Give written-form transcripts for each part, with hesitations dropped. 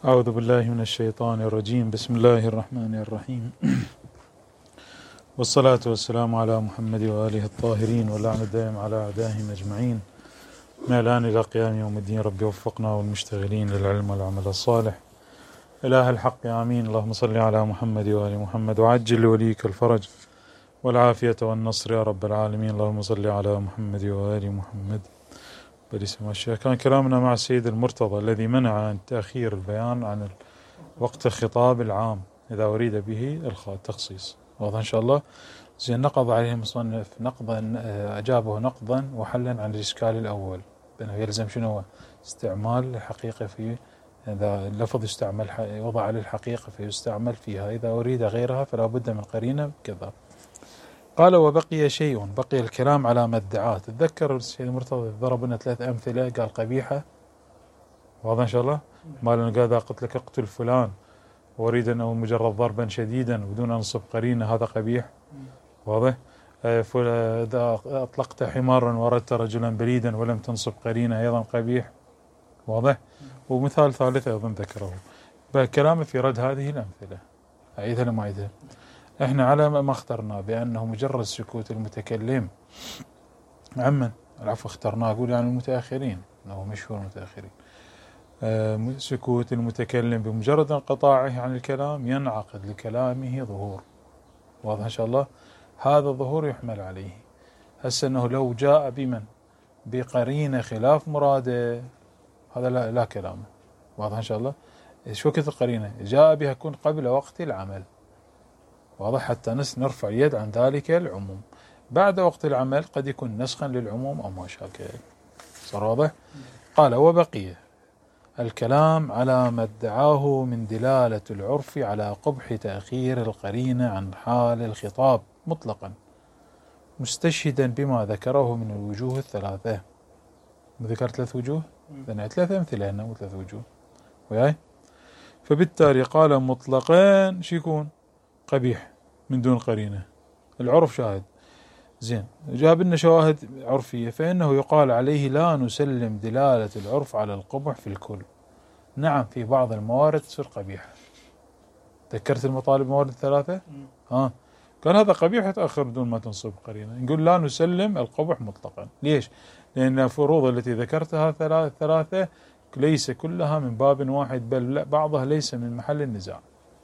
أعوذ بالله من الشيطان الرجيم. بسم الله الرحمن الرحيم. والصلاة والسلام على محمد وآله الطاهرين، واللعن الدائم على أعدائهم أجمعين من الآن إلى قيام يوم الدين. رب وفقنا والمشتغلين للعلم والعمل الصالح. إله الحق آمين. اللهم صل على محمد وآل محمد وعجل لوليك الفرج والعافية والنصر يا رب العالمين. اللهم صل على محمد وآل محمد. كان كلامنا مع السيد المرتضى الذي منع عن تأخير البيان عن وقت الخطاب العام إذا أريد به التخصيص. واضح إن شاء الله. زين، نقض عليه المصنف نقضا، أجابه نقضا وحلا عن الإشكال الأول بأنه يلزم شنو استعمال الحقيقة في إذا اللفظ يستعمل وضع للحقيقة فيستعمل فيها، إذا أريد غيرها فلا بد من قرينة كذا. قال وبقي شيء، بقي الكلام على ما ادعاه. تذكر السيد المرتضى ضرب لنا 3 أمثلة، قال قبيحة. واضح إن شاء الله. ما لنا قال إذا قلت لك اقتل فلان وأريد أنه مجرد ضربا شديدا بدون أن نصب قرينة هذا قبيح. واضح. إذا أطلقت حمارا وردت رجلا بريدا ولم تنصب قرينة أيضا قبيح. واضح. ومثال ثالث أيضا ذكره. كلامه في رد هذه الأمثلة أعيدها لما أعيدها. احنا على ما اخترنا بأنه مجرد سكوت المتكلم عمن العفو اخترناه أقول يعني المتأخرين، أنه مشهور المتأخرين. سكوت المتكلم بمجرد انقطاعه عن الكلام ينعقد لكلامه ظهور. واضح إن شاء الله. هذا الظهور يحمل عليه هسه أنه لو جاء بمن بقرينة خلاف مراده هذا لا كلامه. واضح إن شاء الله. شو وقت القرينة جاء بها يكون قبل وقت العمل. واضح. حتى نرفع اليد عن ذلك العموم. بعد وقت العمل قد يكون نسخا للعموم أو ما شاكل. صار واضح. قال وبقي الكلام على ما ادعاه من دلالة العرف على قبح تأخير القرينة عن حال الخطاب مطلقا، مستشهدا بما ذكره من الوجوه الثلاثة. ذكر 3 وجوه، 3 أمثلة هنا و3 وجوه وياي. فبالتالي قال مطلقا شيكون قبيح من دون قرينة. العرف شاهد. زين، جاب لنا شواهد عرفية، فإنه يقال عليه لا نسلم دلالة العرف على القبح في الكل. نعم في بعض الموارد تصير قبيحة. ذكرت المطالب موارد 3. قال هذا قبيح يتأخر بدون ما تنصب قرينة. نقول لا نسلم القبح مطلقا. ليش؟ لأن الفروض التي ذكرتها 3 ليس كلها من باب واحد، بل بعضها ليس من محل النزاع.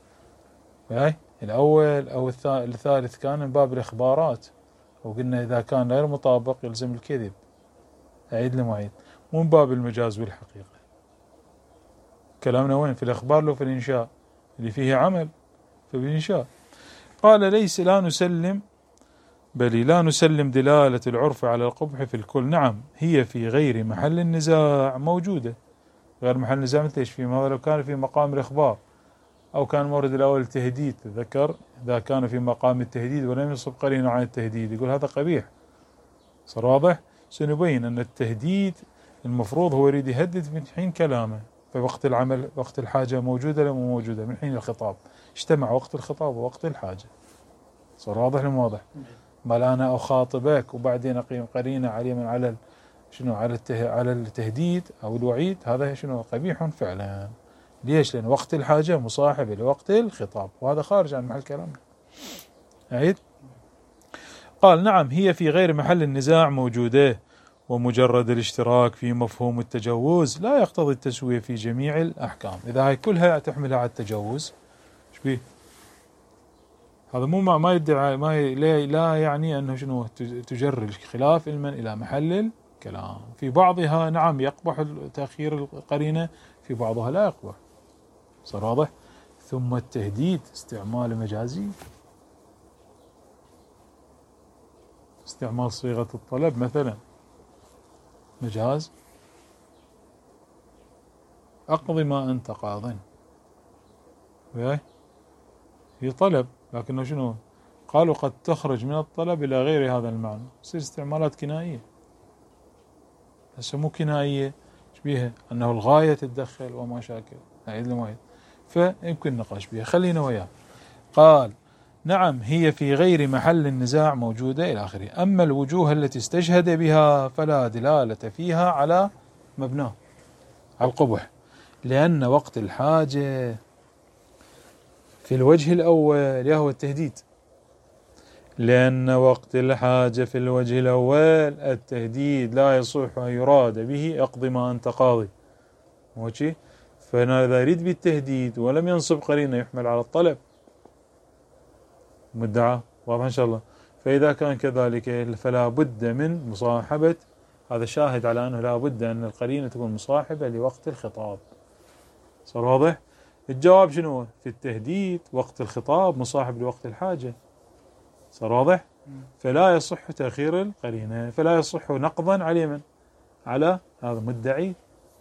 الأول أو الثالث كان من باب الإخبارات، وقلنا إذا كان غير مطابق يلزم الكذب. أعيد لمعيد. مو من باب المجاز والحقيقة. كلامنا وين؟ في الإخبار لو في الإنشاء اللي فيه عمل فبالإنشاء. قال ليس لا نسلم، بل لا نسلم دلالة العرف على القبح في الكل. نعم هي في غير محل النزاع موجودة. غير محل النزاع مثل ايش؟ فيما لو كان في مقام الإخبار أو كان المورد الأول التهديد. تذكر إذا كان في مقام التهديد ولم يصب قرينة عن التهديد يقول هذا قبيح. صار واضح. سنبين أن التهديد المفروض هو يريد يهدد من حين كلامه، فوقت العمل وقت الحاجة موجودة ولا مو موجودة؟ من حين الخطاب اجتمع وقت الخطاب ووقت الحاجة. صار واضح لم واضح؟ ما أنا أخاطبك وبعدين أقيم قرينة عليا على شنو على التهديد أو الوعيد، هذا شنو قبيح فعلا. ليش؟ لأن وقت الحاجة مصاحبة لوقت الخطاب، وهذا خارج عن محل كلامنا. أعيد. قال نعم هي في غير محل النزاع موجودة، ومجرد الاشتراك في مفهوم التجوز لا يقتضي التسوية في جميع الأحكام. إذا هاي كلها تحملها على التجوز ايش بيه؟ هذا مو ما يدعي لا يعني أنه شنو تجر الخلاف علما إلى محل الكلام. في بعضها نعم يقبح تأخير القرينة، في بعضها لا يقبح. صار واضح. ثم التهديد استعمال مجازي، استعمال صيغة الطلب مثلا مجاز. أقضي ما أنت قاضٍ، هي طلب لكنه شنو؟ قالوا قد تخرج من الطلب إلى غير هذا المعنى. تصير استعمالات كنائية. هسه مو كنائية بيها أنه الغاية تتدخل وما شاكل. أعيد لما فيمكن نقاش بها. خلينا وياه. قال نعم هي في غير محل النزاع موجودة إلى آخره. أما الوجوه التي استشهد بها فلا دلالة فيها على مبناه على القبح، لأن وقت الحاجة في الوجه الأول يهو التهديد، لأن وقت الحاجة في الوجه الأول التهديد لا يصح أن يراد به اقض ما أنت قاضي، ماشي؟ فأنا إذا أريد بالتهديد ولم ينصب قرينة يحمل على الطلب مدعى، واضح إن شاء الله. فإذا كان كذلك فلا بد من مصاحبة، هذا شاهد على أنه لا بد أن القرينة تكون مصاحبة لوقت الخطاب. صار واضح؟ الجواب شنو؟ في التهديد وقت الخطاب مصاحب لوقت الحاجة. صار واضح؟ فلا يصح تأخير القرينة، فلا يصح نقضا على من؟ على هذا مدعي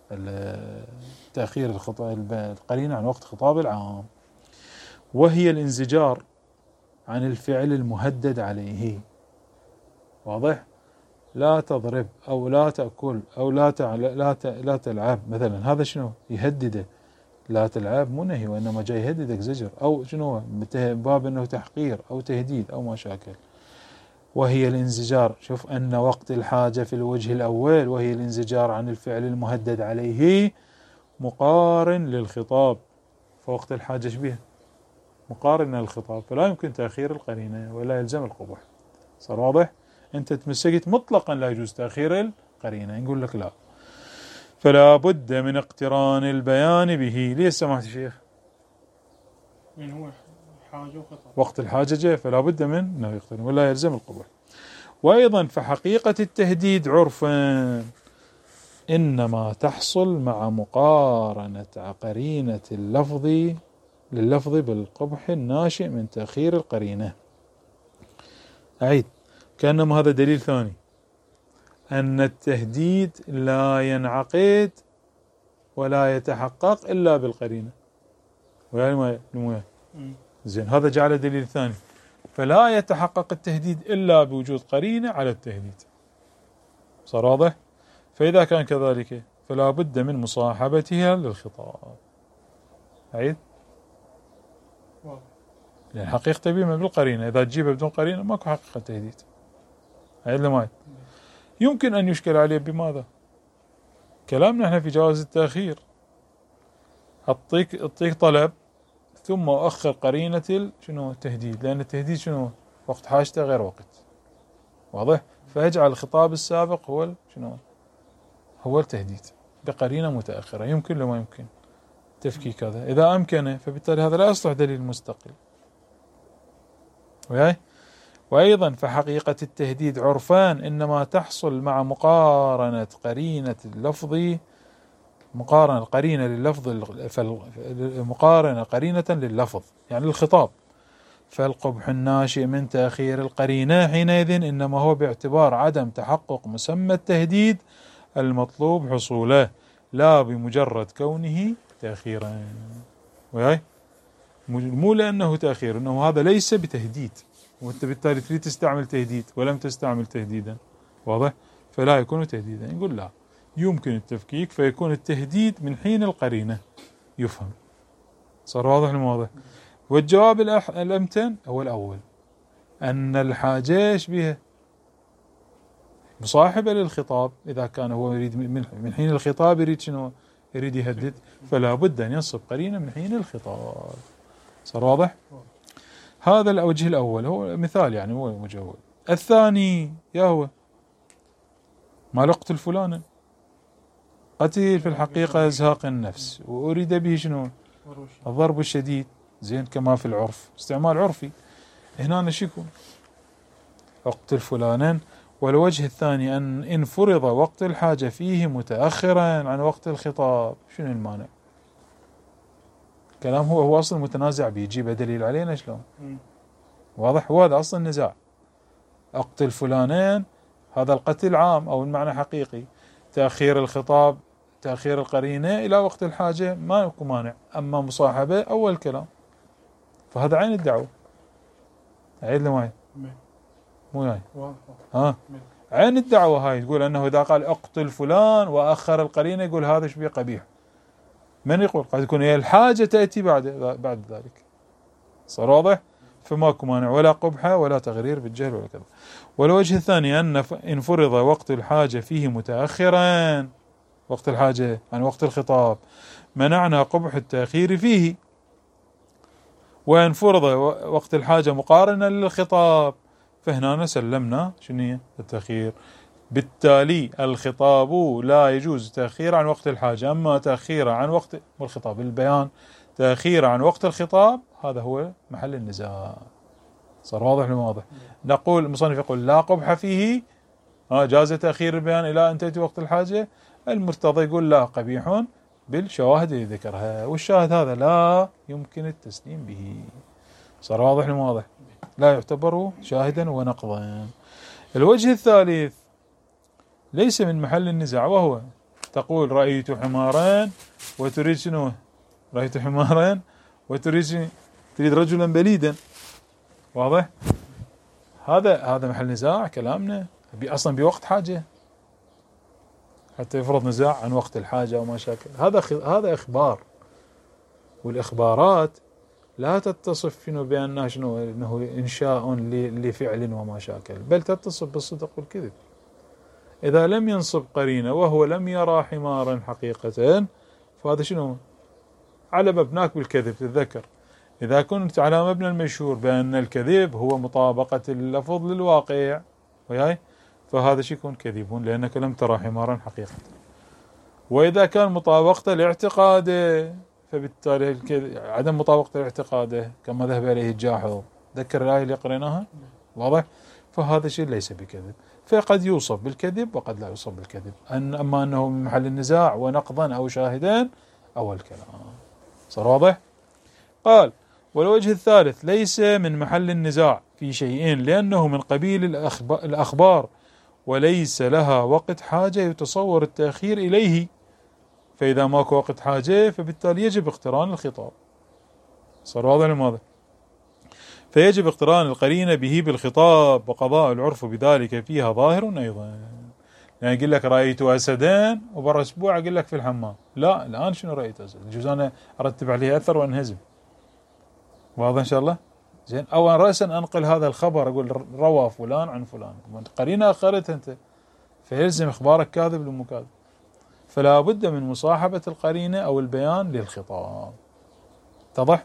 تأخير القرينة عن وقت خطاب العام، وهي الانزجار عن الفعل المهدد عليه. واضح؟ لا تضرب أو لا تأكل أو لا تلعب مثلا، هذا شنو؟ يهدده. لا تلعب مو نهي، وإنما جاي يهددك زجر، أو شنو باب أنه تحقير أو تهديد أو ما شاكل. وهي الانزجار، شوف أن وقت الحاجة في الوجه الأول وهي الانزجار عن الفعل المهدد عليه مقارن للخطاب، فوقت الحاجة شبيه مقارن للخطاب، فلا يمكن تأخير القرينة ولا يلزم القبح. صار واضح؟ أنت تمسكت مطلقا لا يجوز تأخير القرينة، نقول لك لا، فلا بد من اقتران البيان به. ليش سمحت شيخ؟ من هو حاجة وخطاب، وقت الحاجة جاء فلا بد من أنه يقترن ولا يلزم القبح. وأيضا فحقيقة التهديد عرفا إنما تحصل مع مقارنة قرينة لللفظ بالقبح الناشئ من تأخير القرينة. أعيد، كأنما هذا دليل ثاني أن التهديد لا ينعقد ولا يتحقق إلا بالقرينة، ويعني ما زين، هذا جعل دليل ثاني، فلا يتحقق التهديد إلا بوجود قرينة على التهديد. صار واضح؟ فإذا كان كذلك فلا بد من مصاحبتها للخطاب. أعيد، لأن حقيقة بما بالقرينة، إذا تجيبها بدون قرينة ماكو حقيقة تهديد. أعيد لما يمكن أن يشكل عليه بماذا؟ كلامنا احنا في جواز التأخير، أعطيك طلب ثم أؤخر قرينة شنو التهديد، لأن التهديد شنو؟ وقت حاجته غير وقت، واضح؟ فيجعل الخطاب السابق هو شنو؟ هو التهديد بقرينة متأخرة. يمكن لما يمكن تفكيك هذا، إذا أمكن فبالتالي هذا لا يصلح دليل مستقل. وأيضا فحقيقة التهديد عرفان إنما تحصل مع مقارنة قرينة اللفظ، مقارنة قرينة لللفظ، مقارنة قرينة لللفظ يعني الخطاب، فالقبح الناشئ من تأخير القرينة حينئذ إنما هو باعتبار عدم تحقق مسمى التهديد المطلوب حصوله، لا بمجرد كونه تأخيرا. مو لأنه تأخير، إنه هذا ليس بتهديد، وأنت بالتالي تريد تستعمل تهديد ولم تستعمل تهديدا، واضح؟ فلا يكون تهديدا. يقول لا، يمكن التفكيك فيكون التهديد من حين القرينة يفهم. صار واضح المواضح؟ والجواب الأمتن هو الأول، أن الحاجة بها مصاحبة للخطاب، إذا كان هو يريد من حين الخطاب يريد شنو؟ يريد يهدد، فلا بد أن ينصب قرينة من حين الخطاب. صار واضح؟ هذا الوجه الأول هو مثال، يعني هو مجول. الثاني يهو ما اقتل فلانا، قتل في الحقيقة إزهاق النفس، وأريد به شنو؟ الضرب الشديد، زين، كما في العرف، استعمال عرفي. هنا نشكو اقتل فلانا. والوجه الثاني أن إن فرض وقت الحاجة فيه متأخرا عن وقت الخطاب، شنو المانع؟ كلام هو أصلا متنازع بيجيب دليل علينا شلون؟ واضح؟ هو هذا أصلا النزاع. اقتل فلانين، هذا القتل عام أو المعنى حقيقي، تأخير الخطاب، تأخير القرينة إلى وقت الحاجة ما يكون مانع، أما مصاحبة أول كلام، فهذا عين الدعوة. عيد لي معي مو يعني عين الدعوة هاي، تقول أنه إذا قال اقتل فلان وأخر القرينة يقول هذا شبيه قبيح. من يقول؟ قد تكون هي الحاجة تأتي بعد ذلك. صار واضح؟ فماكو مانع ولا قبحة ولا تغرير بالجهل ولا كذا. والوجه الثاني أن إن فرض وقت الحاجة فيه متأخرا وقت الحاجة عن وقت الخطاب منعنا قبح التأخير فيه، وإن فرض وقت الحاجة مقارنة للخطاب فهنا سلمنا شنو التأخير. بالتالي الخطاب لا يجوز تأخير عن وقت الحاجة، أما تأخير عن وقت الخطاب البيان تأخير عن وقت الخطاب هذا هو محل النزاع. صار واضح ولا واضح؟ نقول المصنف يقول لا قبح فيه، جاز تأخير البيان إلى أن تأتي وقت الحاجة. المرتضى يقول لا، قبيح بالشواهد اللي ذكرها، والشاهد هذا لا يمكن التسليم به. صار واضح ولا واضح؟ لا يعتبر شاهدا ونقضا. الوجه الثالث ليس من محل النزاع، وهو تقول رأيت حمارين وتريد شنو؟ رأيت حمارين وتريد رجلا بليدا. واضح؟ هذا محل نزاع كلامنا أصلا بوقت حاجة، حتى يفرض نزاع عن وقت الحاجة وما شاكل. هذا إخبار، والإخبارات لا تتصف بأنها شنو إنه إنشاء لفعل وما شاكل، بل تتصف بالصدق والكذب. إذا لم ينصب قرينة وهو لم يرى حمارا حقيقة فهذا شنو؟ على مبناك بالكذب. تتذكر إذا كنت على مبنى المشهور بأن الكذب هو مطابقة اللفظ للواقع وياي، فهذا شيء يكون كذب لأنك لم ترى حمارا حقيقة. وإذا كان مطابقة لاعتقاده فبالتالي عدم مطابقة لاعتقاده كما ذهب إليه الجاحظ، ذكر الآية اللي قريناها، واضح؟ فهذا شيء ليس بكذب، فقد يوصف بالكذب وقد لا يوصف بالكذب. أما أنه من محل النزاع ونقضا أو شاهدان أول كلام. صار واضح؟ قال والوجه الثالث ليس من محل النزاع في شيئين، لأنه من قبيل الأخبار وليس لها وقت حاجة يتصور التأخير إليه، فإذا ماكو وقت حاجة فبالتالي يجب اقتران الخطاب. صار واضح لماذا؟ فيجب اقتران القرينة به بالخطاب، وقضاء العرف بذلك فيها ظاهر أيضا. يعني يقول لك رأيت أسدين وبرا أسبوع أقول لك في الحمام، لا الآن شنو رأيت أسد؟ يجوز أنا أرتب عليه أثر وأنهزم. واضح إن شاء الله؟ زين، أو رأسا أنقل هذا الخبر أقول روى فلان عن فلان، قرينة أخرت أنت، فيلزم إخبارك كاذب لو مو كاذب. فلا بد من مصاحبة القرينة أو البيان للخطاب. اتضح؟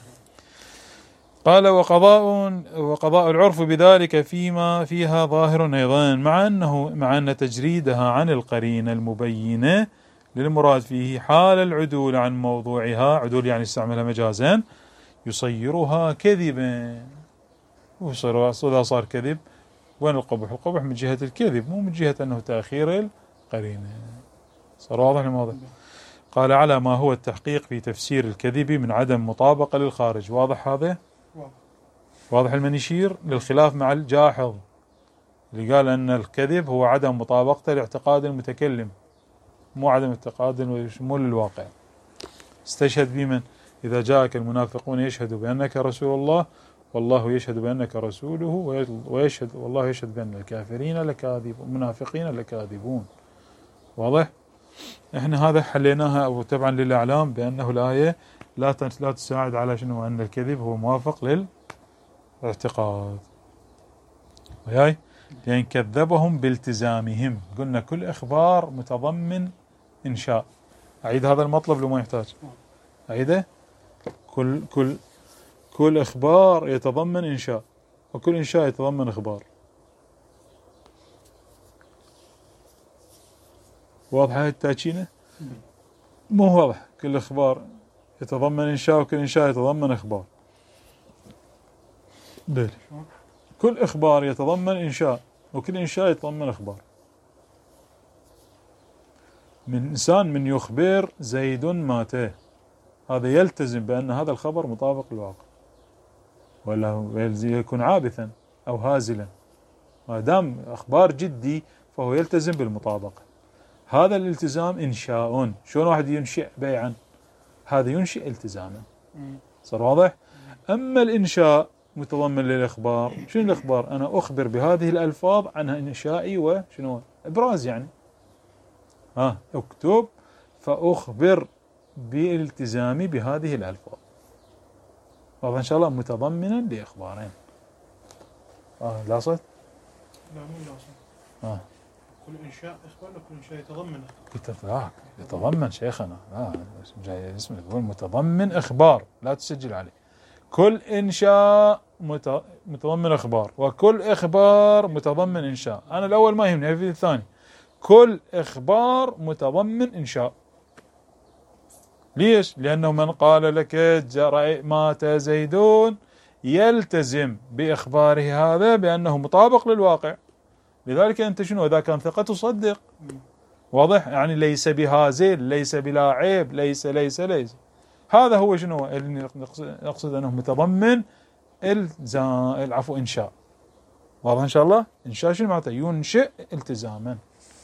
قال وقضاء العرف بذلك فيما فيها ظاهر أيضا، مع أن تجريدها عن القرينة المبينة للمراد فيه حال العدول عن موضوعها، عدول يعني استعملها مجازا، يصيرها كذبا. إذا صار كذب وين القبح؟ القبح من جهة الكذب مو من جهة أنه تأخير القرينة. صار واضح الموضوع؟ قال على ما هو التحقيق في تفسير الكذب من عدم مطابقة للخارج. واضح هذا؟ واضح المنيشير للخلاف مع الجاحظ اللي قال أن الكذب هو عدم مطابقته لاعتقاد المتكلم، مو عدم اعتقاد وشمول الواقع. استشهد بمن؟ إذا جاءك المنافقون يشهدوا بأنك رسول الله والله يشهد بأنك رسوله ويشهد والله يشهد بأن الكافرين لكاذبون المنافقين لكاذبون. واضح؟ احنا هذا حليناها أو تبعا للإعلام بأنه الآية لا تساعد على شنو؟ أن الكذب هو موافق للاعتقاد وياي، لأن كذبهم بالتزامهم. قلنا كل إخبار متضمن إنشاء. أعيد هذا المطلب لو ما يحتاج أعيده. كل إخبار يتضمن إنشاء، وكل إنشاء يتضمن إخبار. واضحة التأكينة؟ مو واضح. كل إخبار يتضمن إنشاء وكل إنشاء يتضمن إخبار. كل إخبار يتضمن إنشاء وكل إنشاء يتضمن إخبار. من إنسان من يخبر زيد مات، هذا يلتزم بأن هذا الخبر مطابق للواقع، ولا يكون عابثا أو هازلا. ما دام أخبار جدي فهو يلتزم بالمطابقة. هذا الالتزام إنشاء. شلون واحد ينشئ بيعا؟ هذا ينشئ التزاما. صار واضح؟ أما الإنشاء متضمن للإخبار. شنو الإخبار؟ أنا أخبر بهذه الألفاظ عن إنشائي وشنو إبراز، يعني اكتب فأخبر بالالتزامي بهذه الألفاظ. واضح إن شاء الله؟ متضمنا لإخبارين. لا صوت؟ لا مو لا صوت. كل إنشاء إخبار ولا كل إنشاء يتضمن؟ قلت لا يتضمن شيخنا، لا جاي اسمه يقول متضمن إخبار، لا تسجل عليه. كل إنشاء متضمن إخبار، وكل إخبار متضمن إنشاء. أنا الأول ما يهمني، في الثاني كل إخبار متضمن إنشاء. ليش؟ لأنه من قال لك مات زيدون يلتزم بإخباره هذا بأنه مطابق للواقع. لذلك أنت شنو إذا كان ثقة تصدق، واضح؟ يعني ليس بهازل، ليس بلا عيب، ليس هذا هو شنو اللي نقصد أنه متضمن العفو إنشاء. واضح إن شاء الله؟ إنشاء شنو معناته؟ ينشئ التزاما.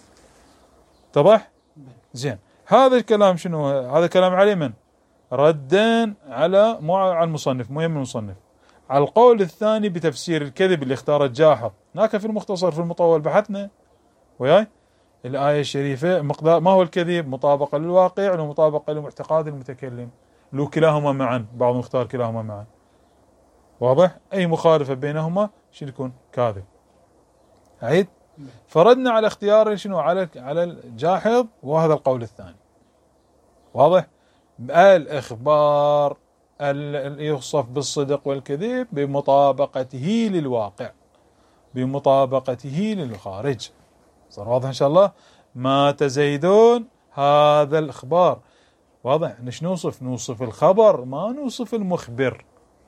اتضح؟ زين. هذا الكلام شنو؟ هذا كلام عليه من؟ ردا على مو على المصنف، مو يم المصنف، على القول الثاني بتفسير الكذب اللي اختاره الجاحظ. هناك في المختصر في المطول بحثنا وياي الآية الشريفة مقدار ما هو الكذب؟ مطابقة للواقع ومطابقة لمعتقد المتكلم، لو كلاهما معا، بعضهم اختار كلاهما معا. واضح؟ أي مخالفة بينهما شنو يكون؟ كاذب. عيد. فردنا على اختيار شنو؟ على الجاحظ، وهذا القول الثاني. واضح؟ الإخبار يوصف بالصدق والكذب بمطابقته للواقع، بمطابقته للخارج. صار واضح إن شاء الله؟ مات زيدون، هذا الإخبار. واضح؟ نش نوصف الخبر، ما نوصف المخبر.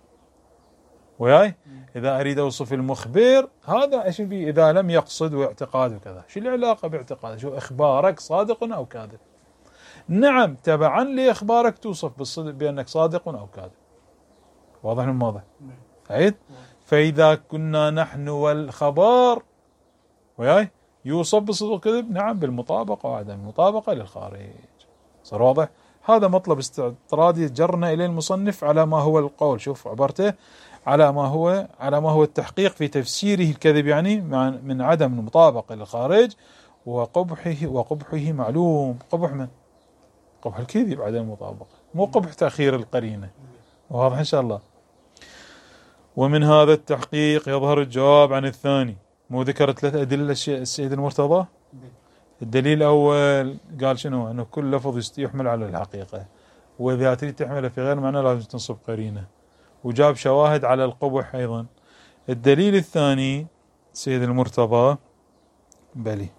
وياي إذا أريد أوصف المخبر هذا إيش بي؟ إذا لم يقصد واعتقاد وكذا، شو العلاقة باعتقاد؟ شو إخبارك صادق أو كاذب؟ نعم تبعا لإخبارك توصف بالصدق بأنك صادق أو كاذب. واضح من واضح؟ عيد. فإذا كنا نحن والخبر وياي يوصف بالصدق والكذب، نعم بالمطابقة وعدم المطابقة للخارج. صار واضح؟ هذا مطلب استطرادي جرنا إليه المصنف على ما هو القول. شوف عبارته على ما هو التحقيق في تفسيره الكذب، يعني من عدم المطابقة للخارج وقبحه معلوم. قبح من؟ قبح الكذب عدم المطابقة، مو قبح تأخير القرينة. واضح إن شاء الله؟ ومن هذا التحقيق يظهر الجواب عن الثاني. مو ذكر 3 أدلة السيد المرتضى؟ الدليل الأول قال شنو؟ أنه كل لفظ يحمل على الحقيقة، وإذا تريد تحمله في غير معنى لازم تنصب قرينة، وجاب شواهد على القبح أيضا. الدليل الثاني سيد المرتضى بلي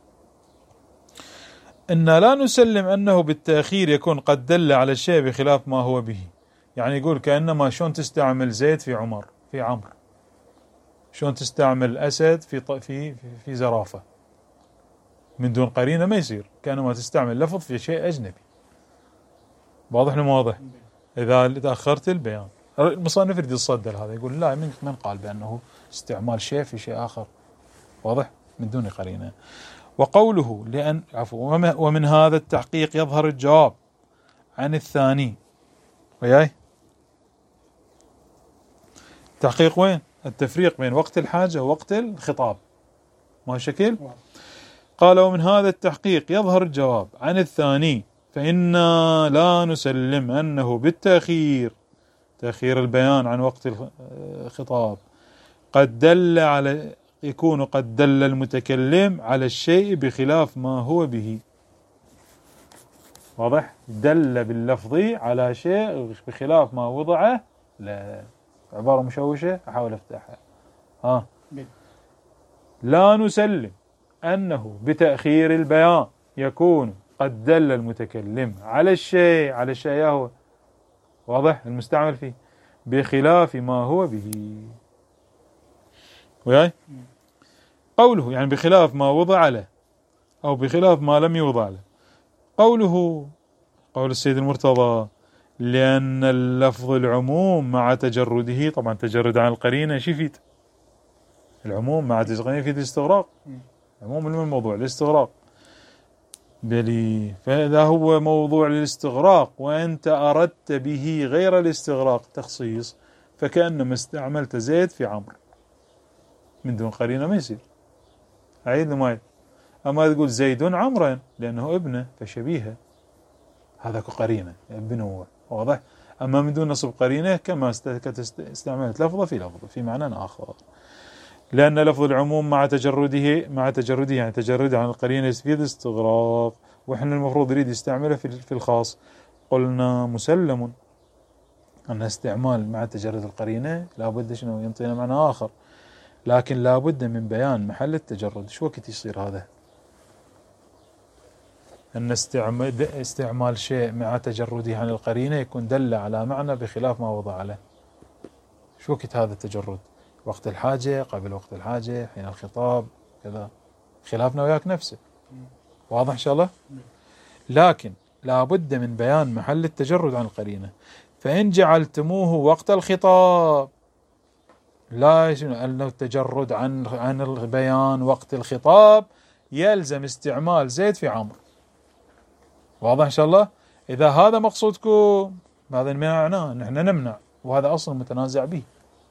إن لا نسلم أنه بالتأخير يكون قد دل على الشيء بخلاف ما هو به. يعني يقول كأنما شلون تستعمل زيد في عمر في عمرو، شلون تستعمل أسد في زرافة من دون قرينة ما يصير، كأنما تستعمل لفظ في شيء أجنبي. واضح ولا واضح؟ إذا تأخرت البيان. المصنف يريد يتصدر هذا، يقول لا، من قال بأنه استعمال شيء في شيء آخر. واضح؟ من دون قرينة. وقوله ومن هذا التحقيق يظهر الجواب عن الثاني. وياي تحقيق وين؟ التفريق بين وقت الحاجة ووقت الخطاب، ما شكل؟ قال ومن هذا التحقيق يظهر الجواب عن الثاني، فإنا لا نسلم أنه بالتأخير، تأخير البيان عن وقت الخطاب، يكون قد دل المتكلم على الشيء بخلاف ما هو به. واضح؟ دل باللفظ على شيء بخلاف ما وضعه. لا، عبارة مشوشة، أحاول أفتحها. لا نسلم أنه بتأخير البيان يكون قد دل المتكلم على الشيء هو واضح المستعمل فيه بخلاف ما هو به. وياي قوله يعني بخلاف ما وضع له أو بخلاف ما لم يوضع له. قول السيد المرتضى لأن اللفظ العموم مع تجرده، طبعا تجرد عن القرينة شفيت العموم مع تجرده في الاستغراق، عموم من الموضوع الاستغراق بلي، فإذا هو موضوع للاستغراق وأنت أردت به غير الاستغراق تخصيص، فكأنما استعملت زيد في عمرو من دون قرينة ما يصير. أعيد ما يد. أما تقول زيد عمرا لأنه ابنه فشبيهه، هذا قرينة ابنه. واضح؟ أما من دون نصب قرينة كما استعملت لفظة في لفظة في معنى آخر. لأن لفظ العموم مع تجرده يعني تجرده عن القرينة يفيد استغراق، وإحنا المفروض نريد يستعمله في الخاص. قلنا مسلم أن استعمال مع تجرد القرينة لابد شنو ينطينا معنى آخر، لكن لابد من بيان محل التجرد. شو وقت يصير هذا؟ أن استعمال شيء مع تجرده عن القرينة يكون دل على معنى بخلاف ما وضع له. شو وقت هذا التجرد؟ وقت الحاجة، قبل وقت الحاجة، حين الخطاب، كذا. خلافنا وياك نفسه. واضح إن شاء الله؟ لكن لابد من بيان محل التجرد عن القرينة. فإن جعلتموه وقت الخطاب، لا أنه التجرد عن البيان وقت الخطاب يلزم استعمال زيد في عمرو. واضح إن شاء الله؟ إذا هذا مقصودكم هذا معناه نحن نمنع، وهذا أصل متنازع به.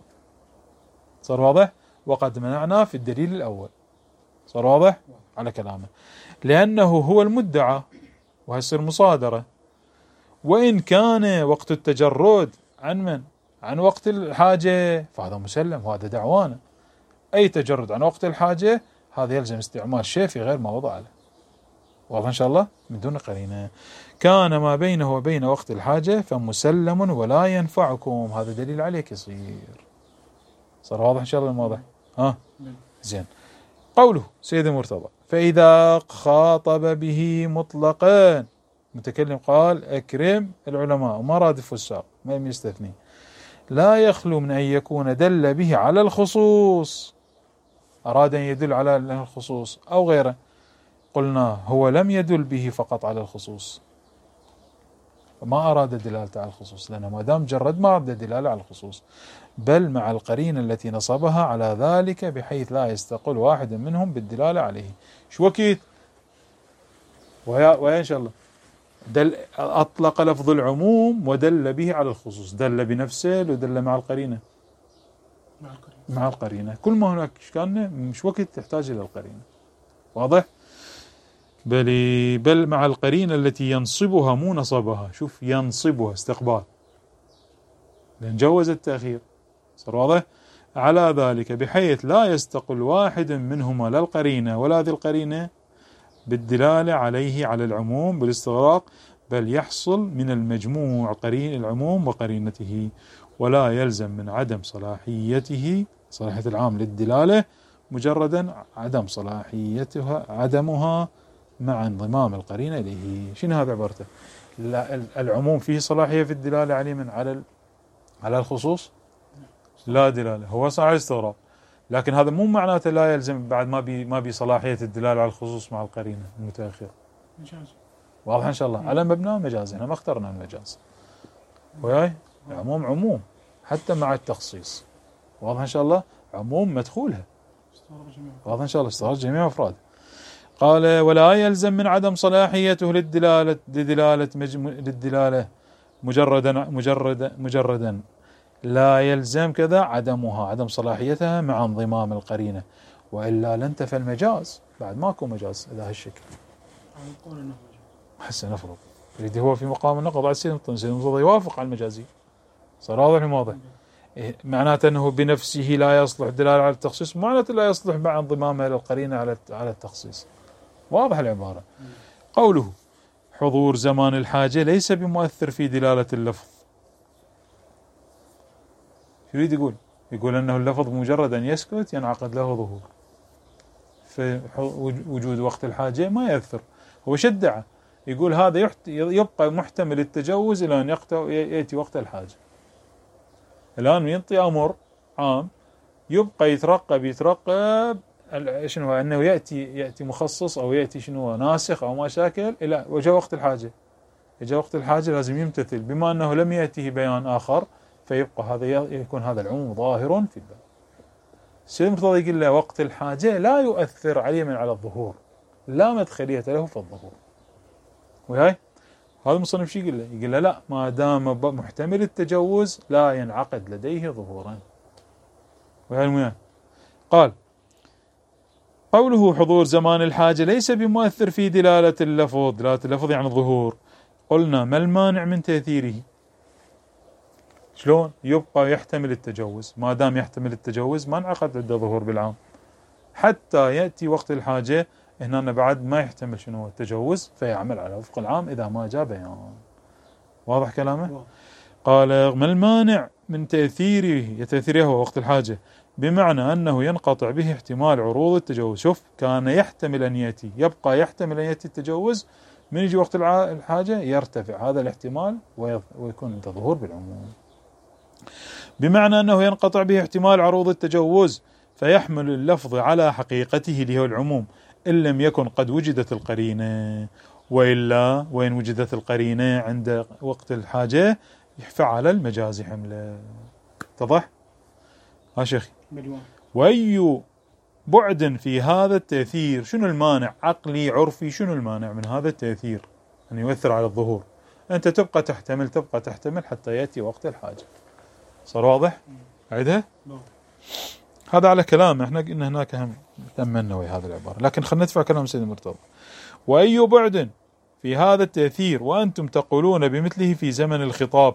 صار واضح؟ وقد منعنا في الدليل الأول. صار واضح؟ على كلامه، لأنه هو المدعى وهيصير مصادرة. وإن كان وقت التجرد عن من؟ عن وقت الحاجة فهذا مسلم، وهذا دعوانا. أي تجرد عن وقت الحاجة هذا يلزم استعمال شيء في غير ما وضع له. واضح إن شاء الله؟ من دون قرينة. كان ما بينه وبين وقت الحاجة فمسلم ولا ينفعكم، هذا دليل عليك يصير. صار واضح إن شاء الله؟ واضح؟ زين. قوله سيد المرتضى: فإذا خاطب به مطلقا، متكلم قال أكرم العلماء وما راد الفساق، ما يستثني، لا يخلو من أن يكون دل به على الخصوص، أراد أن يدل على الخصوص أو غيره. قلنا هو لم يدل به فقط على الخصوص، ما أراد دلالته على الخصوص، لأنه ما دام جرد ما أراد دلالة على الخصوص، بل مع القرينة التي نصبها على ذلك بحيث لا يستقل واحد منهم بالدلالة عليه. شو وكيت؟ ويا إن شاء الله أطلق لفظ العموم ودل به على الخصوص، دل بنفسه ودل مع القرينة. مع القرينة كل ما هناك إشكالنا مش وقت تحتاج إلى القرينة. واضح؟ بل مع القرينة التي ينصبها مو نصبها. شوف، ينصبها استقبال، لأن جوز التأخير. صار واضح؟ على ذلك بحيث لا يستقل واحد منهما لا القرينة ولا ذي القرينة بالدلالة عليه على العموم بالاستغراق، بل يحصل من المجموع قرين العموم وقرينته، ولا يلزم من عدم صلاحيته صلاحية العام للدلالة مجردا عدم عدمها مع انضمام القرينة إليه. شنو هذا عبارته؟ العموم فيه صلاحية في الدلالة عليه من على الخصوص؟ لا دلالة، هو صار استغراق، لكن هذا مو معناته لا يلزم بعد ما بي صلاحية الدلالة على الخصوص مع القرينة المتأخرة. واضح إن شاء الله؟ على مبنى مجاز، احنا ما اخترنا المجاز. وياي العموم عموم حتى مع التخصيص. واضح إن شاء الله؟ عموم مدخولها. واضح إن شاء الله؟ استغرق جميع أفراد. قال: ولا يلزم من عدم صلاحيته للدلالة مجردا لا يلزم كذا عدمها، عدم صلاحيتها مع انضمام القرينة، وإلا لانتفى المجاز. بعد ماكو مجاز إذا هالشكل. حسنا نفرض يريد هو في مقام النقض على سيد المرتضى يوافق على المجازي. صار واضح واضح؟ معناته أنه بنفسه لا يصلح الدلالة على التخصيص، معناته لا يصلح مع انضمامها للقرينة على التخصيص. واضح العبارة. قوله: حضور زمان الحاجة ليس بمؤثر في دلالة اللفظ. شو يريد يقول؟ يقول أنه اللفظ مجرد أن يسكت ينعقد له ظهور، في وجود وقت الحاجة ما يأثر. هو شدعه يقول هذا يبقى محتمل التجوز إلى أن يأتي وقت الحاجة. الآن ينطي أمر عام يبقى يترقب شنو أنه يأتي مخصص أو يأتي شنو ناسخ أو ما شاكل إلى وجه وقت الحاجة. إجا وقت الحاجة لازم يمتثل، بما أنه لم يأتيه بيان آخر فيبقى هذا يكون هذا العموم ظاهر في الباب. السيد المرتضى يقول له وقت الحاجة لا يؤثر عليه من على الظهور، لا مدخلية له في الظهور. وهاي هذا المصنف شو يقول له؟ يقول له لا، ما دام محتمل التجوز لا ينعقد لديه ظهورا. وهاي المهم. قال: قوله حضور زمان الحاجة ليس بمؤثر في دلالة اللفظ. دلالة اللفظ يعني الظهور. قلنا: ما المانع من تأثيره؟ شلون؟ يبقى يحتمل التجوز، ما دام يحتمل التجوز ما انعقد عنده ظهور بالعام حتى يأتي وقت الحاجة. هنا بعد ما يحتمل شنو التجوز فيعمل على وفق العام إذا ما جاء بيان. واضح كلامه؟ قال ما المانع من تأثيره هو وقت الحاجة، بمعنى أنه ينقطع به احتمال عروض التجوز. شوف، كان يحتمل أن يأتي، يبقى يحتمل أن يأتي التجوز، من يجي وقت الحاجة يرتفع هذا الاحتمال ويكون عنده ظهور بالعموم. بمعنى أنه ينقطع به احتمال عروض التجوز فيحمل اللفظ على حقيقته اللي هو العموم، إن لم يكن قد وجدت القرينة، وإلا وين وجدت القرينة عند وقت الحاجة فعل المجاز حمله. اتضح؟ ها شيخي. وأي بعد في هذا التأثير، شنو المانع عقلي عرفي، شنو المانع من هذا التأثير أن يؤثر على الظهور؟ أنت تبقى تحتمل حتى يأتي وقت الحاجة. صار واضح؟ أعيدها؟ هذا على كلام احنا قلنا هناك هم تمنا ويا هذه العبارة، لكن خلينا ندفع كلام سيد المرتضى. وأي بعد في هذا التأثير وأنتم تقولون بمثله في زمن الخطاب،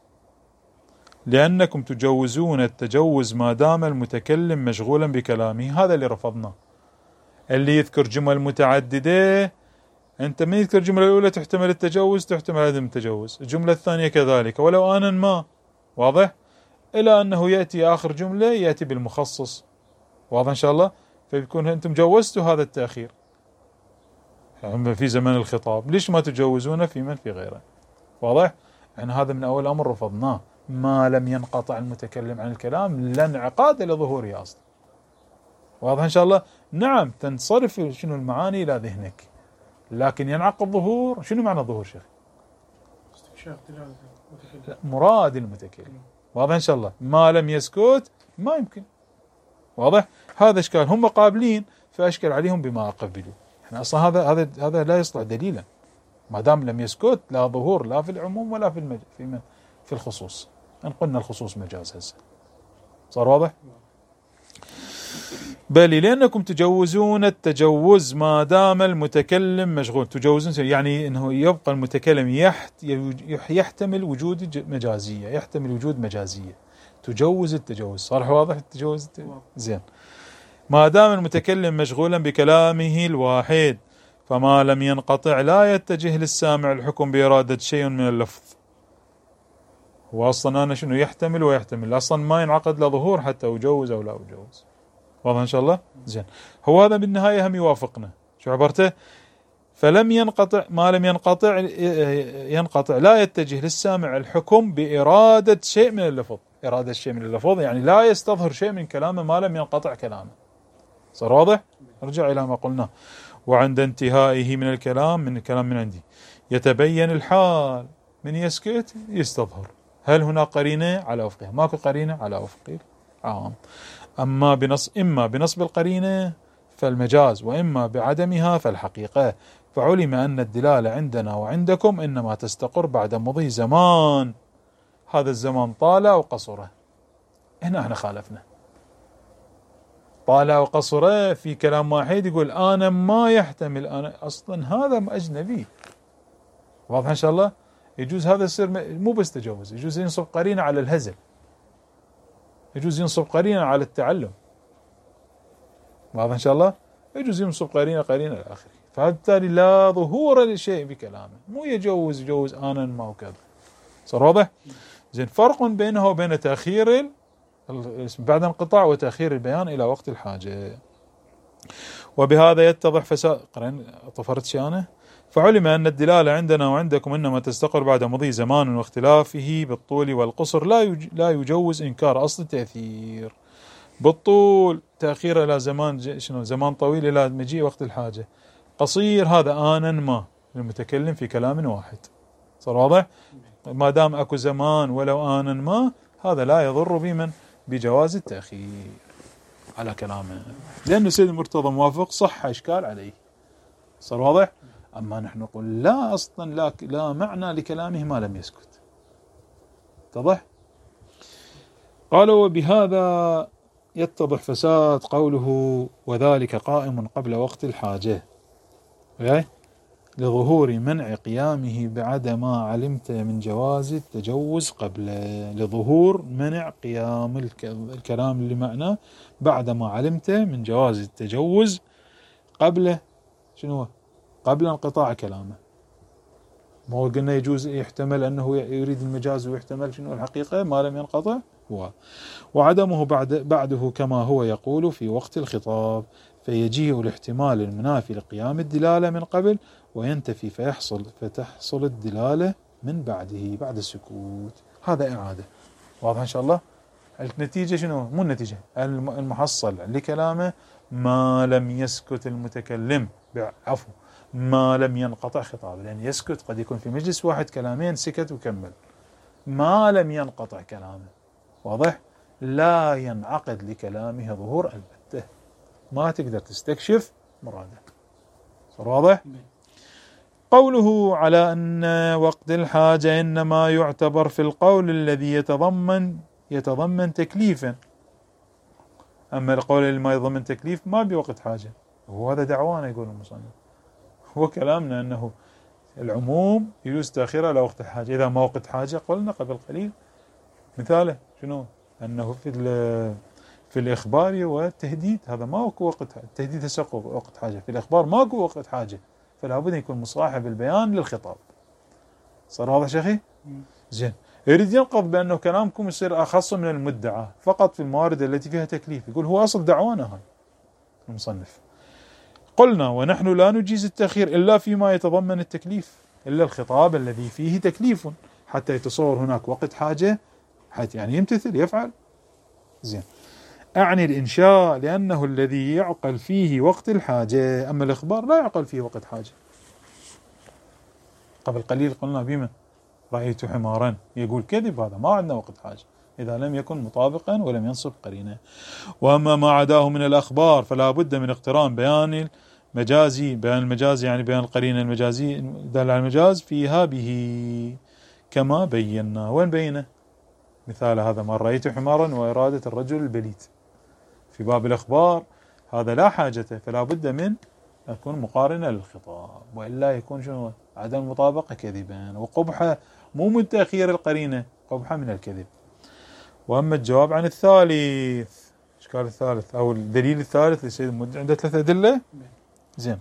لأنكم تجوزون التجوز ما دام المتكلم مشغولا بكلامه. هذا اللي رفضناه، اللي يذكر جمل متعددة. أنت من يذكر الجملة الأولى تحتمل التجوز، تحتمل عدم التجوز، الجملة الثانية كذلك ولو آنا ما. واضح؟ إلى أنه يأتي آخر جملة يأتي بالمخصص. واضح إن شاء الله؟ فيكون أنتم جوزتوا هذا التأخير في زمن الخطاب، ليش ما تجوزونه في من في غيره؟ واضح؟ يعني هذا من أول أمر رفضناه، ما لم ينقطع المتكلم عن الكلام لا انعقاد لظهوره أصلا. واضح إن شاء الله؟ نعم تنصرف شنو المعاني إلى ذهنك، لكن ينعقد ظهور. شنو معنى الظهور شيخ؟ استكشاف دلالة المتكلم، مراد المتكلم. واضح إن شاء الله؟ ما لم يسكت ما يمكن. واضح؟ هذا إشكال، هم قابلين فأشكل عليهم بما قبلوا. احنا أصلا هذا لا يصلح دليلا، ما دام لم يسكت لا ظهور لا في العموم ولا في الخصوص. إن قلنا الخصوص مجاز هسه. صار واضح؟ بل لأنكم تجوزون التجوز ما دام المتكلم مشغول. تجوزون يعني أنه يبقى المتكلم يحتمل وجود مجازية، يحتمل وجود مجازية، تجوز التجوز. صار واضح التجوز؟ زين. ما دام المتكلم مشغولا بكلامه الواحد، فما لم ينقطع لا يتجه للسامع الحكم بإرادة شيء من اللفظ. هو أصلا أنا شنو يحتمل ويحتمل، أصلا ما ينعقد لظهور حتى أجوز أو لا أجوز. واضح إن شاء الله؟ زين. هو هذا بالنهاية هم يوافقنا. شو عبرته؟ فلم ينقطع، ما لم ينقطع لا يتجه للسامع الحكم بإرادة شيء من اللفظ. إرادة شيء من اللفظ يعني لا يستظهر شيء من كلامه ما لم ينقطع كلامه. صار واضح؟ ارجع إلى ما قلنا. وعند انتهائه من الكلام من عندي يتبين الحال، من يسكت يستظهر. هل هنا قرينة على وفقها؟ ماكو قرينة على وفق العام. إما بنصب القرينة فالمجاز، وإما بعدمها فالحقيقة. فعلم أن الدلالة عندنا وعندكم إنما تستقر بعد مضي زمان، هذا الزمان طال أو قصره. هنا احنا خالفنا، طال أو قصره في كلام واحد يقول أنا ما يحتمل، أنا أصلا هذا أجنبي. واضح إن شاء الله؟ يجوز هذا يصير مو بس تجوز، يجوز ينصب قرينة على الهزل، يجوز ينصب قرينة على التعلم. واضح إن شاء الله؟ يجوز ينصب قرينة إلى آخره. فبالتالي لا ظهور لشيء بكلامه، مو يجوز آنا ما وكذا. صار واضح؟ زين. فرق بينه وبين تأخير بعد انقطاع وتأخير البيان إلى وقت الحاجة. وبهذا يتضح فساد طفرت شيء أنا. فعلم أن الدلالة عندنا وعندكم إنما تستقر بعد مضي زمان واختلافه بالطول والقصر، لا يجوز إنكار أصل التأثير بالطول، تأخير إلى زمان طويل إلى مجيء وقت الحاجة. قصير هذا آنا ما المتكلم في كلام واحد. صار واضح؟ ما دام أكو زمان ولو آنا ما، هذا لا يضر بمن بجواز التأخير على كلامه، لأنه سيد المرتضى موافق، صح إشكال عليه. صار واضح؟ أما نحن نقول لا، أصلا لا معنى لكلامه ما لم يسكت. اتضح؟ قالوا وبهذا يتضح فساد قوله وذلك قائم قبل وقت الحاجة. لظهور منع قيامه بعد ما علمت من جواز التجوز قبله. لظهور منع قيام الكلام اللي معناه بعد ما علمت من جواز التجوز قبله. شنو؟ قبل انقطاع كلامه. ما هو قلنا يجوز يحتمل أنه يريد المجاز ويحتمل شنو الحقيقة ما لم ينقطع هو. وعدمه بعده كما هو يقول في وقت الخطاب، فيجيء الاحتمال المنافي لقيام الدلالة من قبل وينتفي فتحصل الدلالة من بعده بعد السكوت. هذا إعادة. واضح إن شاء الله؟ النتيجة شنو؟ مو النتيجة، المحصل لكلامه ما لم يسكت المتكلم، عفوا ما لم ينقطع خطابه، لأن يسكت قد يكون في مجلس واحد كلامين سكت وكمل، ما لم ينقطع كلامه. واضح؟ لا ينعقد لكلامه ظهور البتة، ما تقدر تستكشف مراده. صار واضح؟ قوله على أن وقت الحاجة إنما يعتبر في القول الذي يتضمن تكليفا، أما القول اللي ما يتضمن تكليف ما بوقت حاجة. وهذا دعوانا يقول المصنف، هو كلامنا أنه العموم يجوز تأخيره على وقت الحاجة. إذا ما وقت حاجة قلنا قبل قليل مثاله شنو؟ أنه في الإخبار والتهديد هذا ما هو وقت التهديد، هسه وقت حاجة. في الإخبار ماكو وقت حاجة، فلا بد يكون مصاحب البيان للخطاب. صار واضح شيخي؟ زين. يريد ينقض بأنه كلامكم يصير أخص من المدعى فقط في الموارد التي فيها تكليف. يقول هو أصل دعوانا هاي المصنف. قلنا ونحن لا نجيز التأخير إلا فيما يتضمن التكليف، إلا الخطاب الذي فيه تكليف حتى يتصور هناك وقت حاجة، حتى يعني يمتثل يفعل. زين. أعني الإنشاء لأنه الذي يعقل فيه وقت الحاجة، أما الإخبار لا يعقل فيه وقت حاجة. قبل قليل قلنا بمن رأيت حمارا، يقول كذب، هذا ما عندنا وقت حاجة إذا لم يكن مطابقا ولم ينصب قرينه. وأما ما عداه من الأخبار فلا بد من اقتران بيان المجازي، بيان المجاز يعني بيان القرينة المجازي دال على المجاز فيها به كما بينا. وين بينه؟ مثال هذا ما رأيت حمارا وإرادة الرجل البليد في باب الأخبار، هذا لا حاجته، فلا بد من يكون مقارنة للخطاب، وإلا يكون شنو؟ عدم المطابقة كذبا، وقبحة مو من تأخير القرينة، قبحة من الكذب. وأما الجواب عن الثالث، إشكال الثالث أو الدليل الثالث لسيد المدعي عنده 3 أدلة. زين.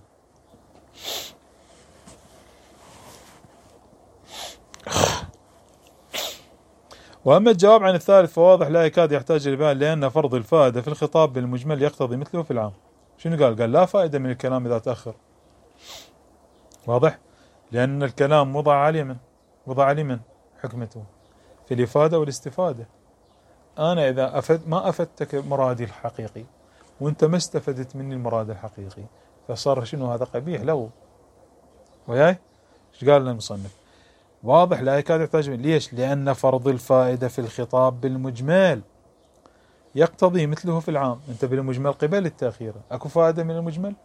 وأما الجواب عن الثالث فواضح لا يكاد يحتاج إلى بيان، لأن فرض الفائدة في الخطاب بالمجمل يقتضي مثله في العام. شنو قال؟ قال لا فائدة من الكلام إذا تأخر. واضح؟ لأن الكلام وضع على من حكمته في الإفادة والاستفادة. أنا إذا ما أفدتك مرادي الحقيقي وأنت ما استفدت مني المراد الحقيقي، فصار شنو هذا؟ قبيح له. وياي؟ إيش قال لنا المصنف؟ واضح لا يكاد يحتاج. ليش؟ لأن فرض الفائدة في الخطاب بالمجمل يقتضي مثله في العام. أنت بالمجمل قبل التأخير أكو فائدة من المجمل؟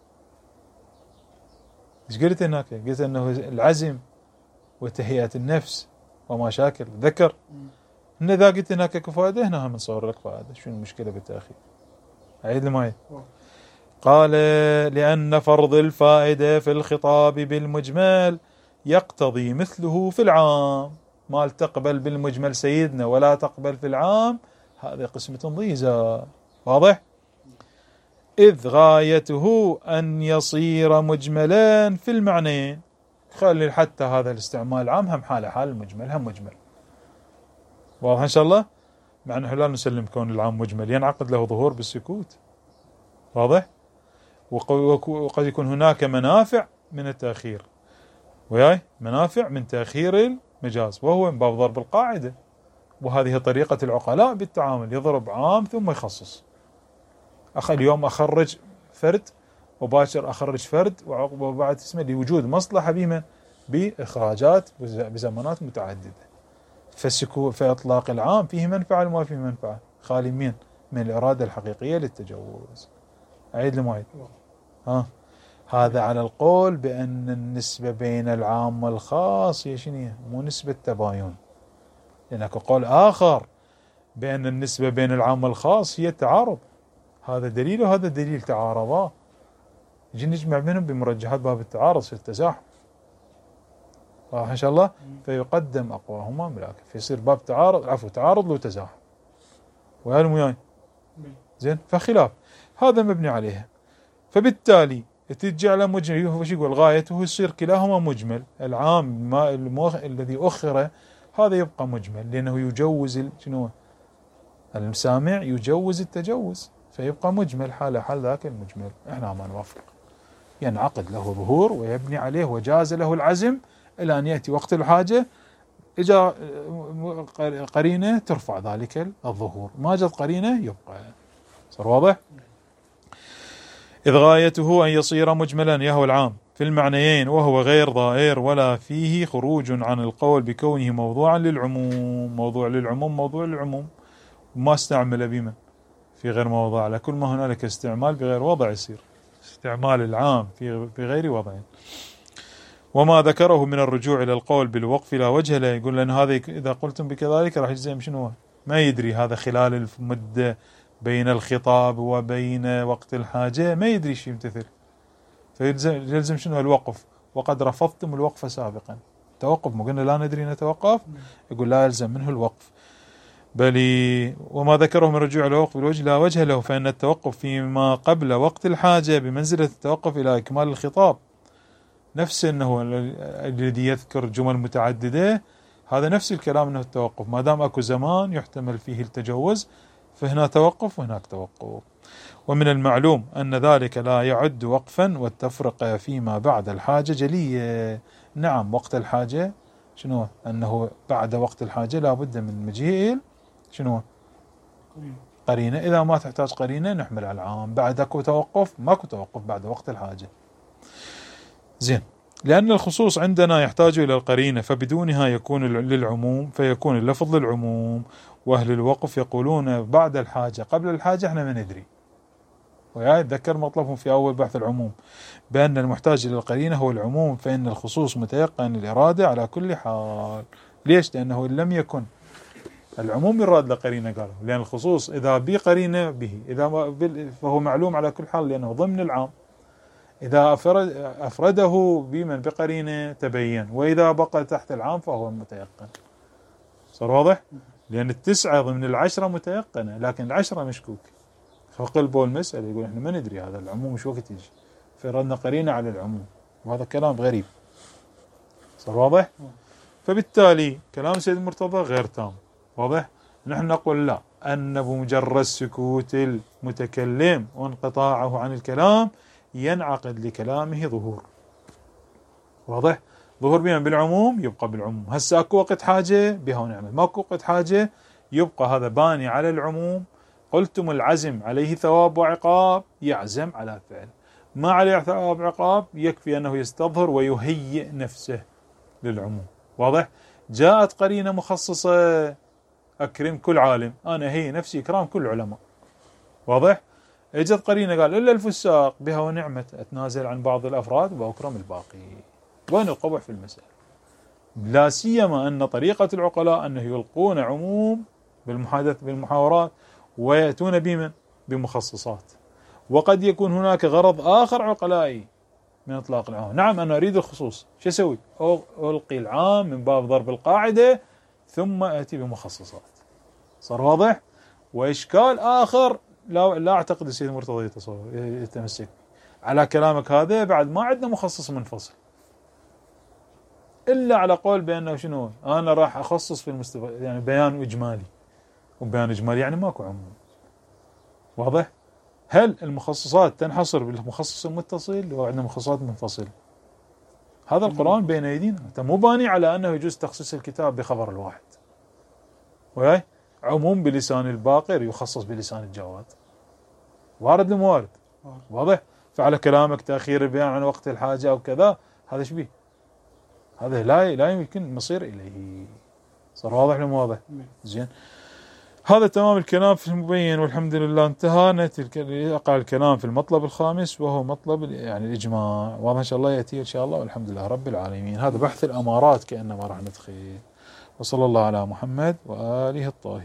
إيش قلت هناك؟ قلت أنه العزم وتهيئة النفس وما شاكل ذكر. إن إذا قلت هناك أكو فائدة، هنا هم نصور لك فائدة. شو المشكلة بالتأخير؟ أعيد الماي. قال لأن فرض الفائدة في الخطاب بالمجمل يقتضي مثله في العام. ما تقبل بالمجمل سيدنا ولا تقبل في العام، هذه قسمة ضيزة. واضح؟ إذ غايته أن يصير مجملا في المعنيين. خلي حتى هذا الاستعمال العام هم حال المجمل هم مجمل. واضح إن شاء الله؟ مع أنه لا نسلم كون العام مجمل، ينعقد له ظهور بالسكوت. واضح؟ وقد يكون هناك منافع من التأخير، وياي منافع من تأخير المجاز، وهو من باب ضرب القاعدة. وهذه طريقة العقلاء بالتعامل، يضرب عام ثم يخصص. اليوم أخرج فرد وباشر أخرج فرد، وبعد اسمه لوجود مصلحة بمن؟ بإخراجات بزمانات متعددة. فإطلاق العام فيه منفعة وما فيه منفعة، خالي من الإرادة الحقيقية للتجوز. أعيد المعيد. هذا على القول بأن النسبة بين العام والخاص هي شنو؟ مو نسبة تباين. لأنك قول آخر بأن النسبة بين العام والخاص هي التعارض. هذا دليل وهذا دليل تعارضا. يجي نجمع بينهم بمرجحات باب التعارض في التزاحم. واضح إن شاء الله؟ فيقدم أقواهما بالآخر، فيصير باب تعارض له تزاحم. ويا وياي زين، فخلاف هذا مبني عليها. فبالتالي تجي على مجمل، هو شو يقول غايته يصير كلاهما مجمل. العام ما الذي أخر هذا يبقى مجمل، لأنه يجوز شنو؟ المسامع يجوز التجوز، فيبقى مجمل حال ذاك المجمل. احنا ما نوافق، ينعقد له ظهور ويبني عليه وجاز له العزم إلى أن يأتي وقت الحاجة. إجا قرينة ترفع ذلك الظهور، ما جت قرينة يبقى. صار واضح؟ إذ غايته أن يصير مجملا يهو العام في المعنيين، وهو غير ضائر ولا فيه خروج عن القول بكونه موضوعا للعموم. موضوع للعموم ما استعمل بمن في غير موضع، على كل ما هنالك استعمال بغير وضع يصير استعمال العام في غير وضع. وما ذكره من الرجوع إلى القول بالوقف لا وجه له، يقول لأن هذا إذا قلتم بكذلك راح يجزم شنو؟ ما يدري هذا خلال المدة بين الخطاب وبين وقت الحاجة، ما يدري شيء يمتثل، فيلزم شنو؟ الوقف. وقد رفضتم الوقف سابقا. توقف، ما قلنا لا ندري نتوقف؟ يقول لا يلزم منه الوقف. بل وما ذكره من الرجوع إلى الوقف بالوجه لا وجه له، فإن التوقف فيما قبل وقت الحاجة بمنزلة التوقف إلى إكمال الخطاب. نفس أنه الذي يذكر جمل متعددة، هذا نفس الكلام، أنه التوقف ما دام أكو زمان يحتمل فيه التجوز، فهنا توقف وهناك توقف. ومن المعلوم أن ذلك لا يعد وقفا، والتفرقة فيما بعد الحاجة جلية. نعم، وقت الحاجة شنو؟ أنه بعد وقت الحاجة لا بد من مجيء شنو؟ قرينة. إذا ما تحتاج قرينة نحمل على العام. بعد أكو توقف، ماكو توقف بعد وقت الحاجة. زين، لأن الخصوص عندنا يحتاج إلى القرينة، فبدونها يكون للعموم، فيكون اللفظ للعموم. وأهل الوقف يقولون بعد الحاجة قبل الحاجة احنا ما ندري. ويتذكر مطلبهم في أول بحث العموم بأن المحتاج إلى القرينة هو العموم، فإن الخصوص متيقن الإرادة على كل حال. ليش؟ لأنه إن لم يكن العموم يراد لقرينة، قالوا لأن الخصوص إذا بقرينة به، إذا فهو معلوم على كل حال لأنه ضمن العام. إذا أفرده بمن بقرينة تبين، وإذا بقى تحت العام فهو متيقن. صار واضح؟ لأن 9 ضمن 10 متيقنة، لكن 10 مشكوك. فقلبوا المسألة يقول إحنا ما ندري هذا العموم مش وقت يجي، فردنا قرينة على العموم، وهذا كلام غريب. صار واضح؟ فبالتالي كلام سيد مرتضى غير تام. واضح؟ نحن نقول لا، أن بمجرد سكوت المتكلم وانقطاعه عن الكلام ينعقد لكلامه ظهور. واضح؟ ظهور بمن؟ بالعموم، يبقى بالعموم. هسه اكو وقت حاجة بها ونعمل، ماكو وقت حاجة يبقى هذا باني على العموم. قلتم العزم عليه ثواب وعقاب، يعزم على فعل. ما عليه ثواب وعقاب، يكفي أنه يستظهر ويهيئ نفسه للعموم. واضح؟ جاءت قرينة مخصصة، أكرم كل عالم، أنا هي نفسي إكرام كل العلماء. واضح؟ اجت قرينة قال إلا الفساق، بها ونعمة، أتنازل عن بعض الأفراد وأكرم الباقي. وين القبح في المسألة؟ لا سيما أن طريقة العقلاء أنه يلقون عموم بالمحاورات ويأتون بمن؟ بمخصصات. وقد يكون هناك غرض آخر عقلائي من إطلاق العام. نعم أنا أريد الخصوص، شو أسوي؟ ألقي العام من باب ضرب القاعدة ثم أتي بمخصصات. صار واضح؟ وإشكال آخر لا أعتقد السيد مرتضى يتمسك على كلامك هذا، بعد ما عندنا مخصص منفصل إلا على قول بأنه شنو؟ أنا راح أخصص في يعني بيان إجمالي، وبيان إجمالي يعني ماكو عموم. واضح؟ هل المخصصات تنحصر بالمخصص المتصل أو عندنا مخصصات منفصلة؟ هذا القرآن بين أيدينا، أنت مو باني على أنه يجوز تخصيص الكتاب بخبر الواحد، وهي عموم بلسان الباقر يخصص بلسان الجواد. وارد الموارد. واضح؟ فعلى كلامك تأخير البيان عن وقت الحاجة أو كذا، هذا شبيه، هذا لا يمكن مصير إليه. صار واضح لم واضح؟ زين، هذا تمام الكلام في المبين، والحمد لله انتهى. يقع الكلام في المطلب الخامس، وهو مطلب يعني الإجماع. واضح إن شاء الله يأتي إن شاء الله، والحمد لله رب العالمين. هذا بحث الأمارات كأنما راح ندخل. وصلى الله على محمد وآله الطاهرين.